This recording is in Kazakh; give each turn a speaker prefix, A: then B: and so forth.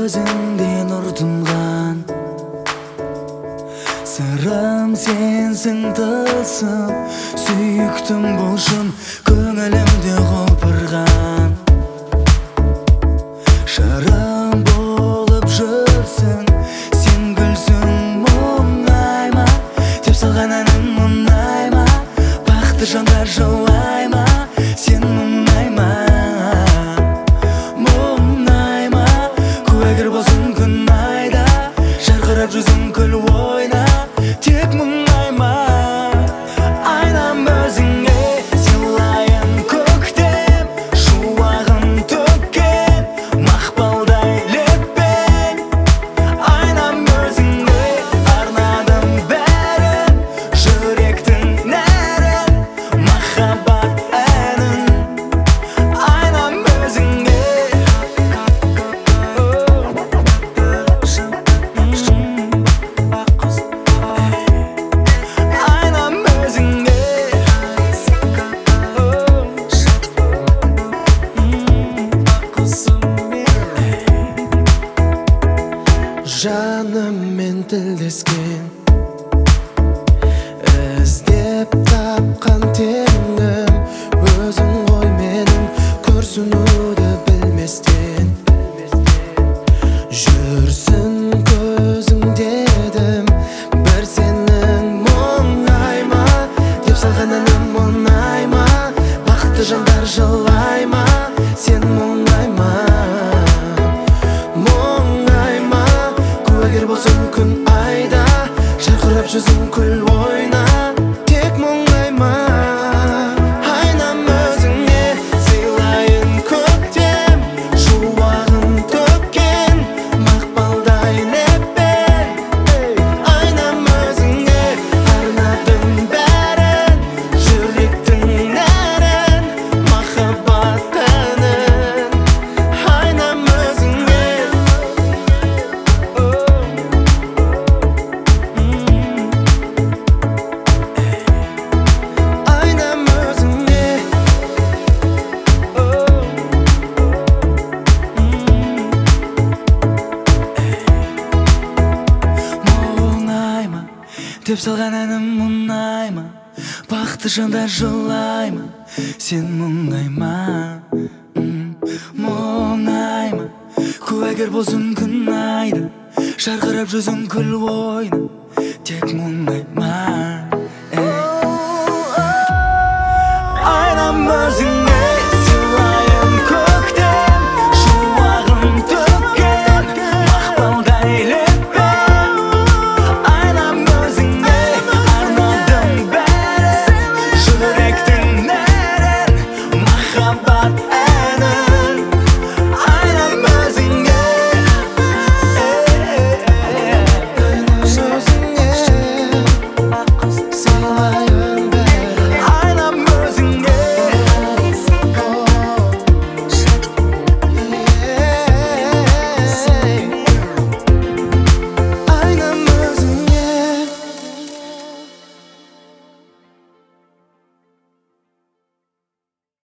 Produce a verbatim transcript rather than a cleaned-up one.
A: көзіңден нұр тұнған, сырым сенсің тылсым, сүйіктім бұл шын көңілімде құлпырған. Шырым болып жүрсің, сен гүлсің мұңай ма, деп салған әнім мұнай ма, бақытты жандар жылай ма, сен мұңай ма, мұңай ма, куәгер болсын күн айда, жарқырап жүзің күл ойна, тек мұңай ма. Айнам өзіңе сыйлайын көктем, шуағын төккен мақпалдай леппен. Айнам өзіңе арнадым бәрін, жүректің нәрін, махаббат әнін. Айнам өзіңе
B: жаныммен тілдескен, іздеп тапқан теңім өзің ғой менің, күрсінуді білместен. Жүрсін көзің дедім, бір сенің мұңай ма, деп салған әнім мұнай ма, бақытты жандар жылай ма, сен мұңай ма, мұңай ма, куәгер болсын күн айда, жарқырап жүзің күл ойна, тек мұңай ма. Айнам өзіңе сыйлайын көктем, шуағын төккен мақпалдай леппен. Айнам өзіңе арнадым бәрін, жүректің нәрін, махаббат әнін. Айнам өзіңе Айнам өзіңе
A: Мұңай ма, деп салған әнім мұнай ма, бақытты жандар жылай ма, сен мұңай ма, мұңай ма, куәгер болсын күн айда, жарқырап жүзің күл ойна, тек мұңай ма.